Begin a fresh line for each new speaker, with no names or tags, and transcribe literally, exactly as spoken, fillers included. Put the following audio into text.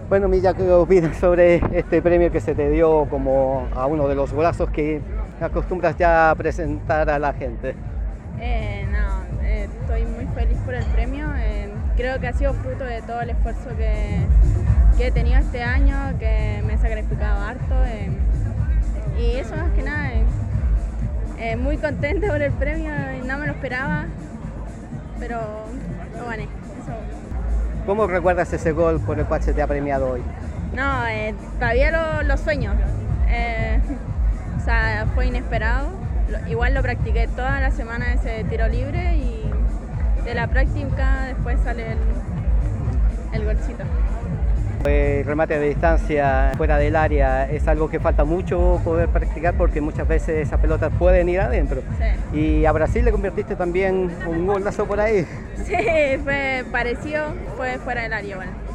Bueno, Milla, ¿qué opinas sobre este premio que se te dio como a uno de los golazos que acostumbras ya a presentar a la gente?
Eh, no, eh, estoy muy feliz por el premio. Eh, creo que ha sido fruto de todo el esfuerzo que, que he tenido este año, que me he sacrificado harto. Eh, y eso más que nada, eh, eh, muy contenta por el premio, no me lo esperaba, pero lo gané. Eso.
¿Cómo recuerdas ese gol por el cual se te ha premiado hoy?
No, eh, todavía lo, lo sueño. Eh, o sea, fue inesperado. Lo, igual lo practiqué toda la semana ese tiro libre y de la práctica después sale el, el golcito.
El remate de distancia fuera del área es algo que falta mucho poder practicar porque muchas veces esas pelotas pueden ir adentro.
Sí.
Y a Brasil le convertiste también un golazo por ahí.
Sí, fue parecido, fue fuera del área igual.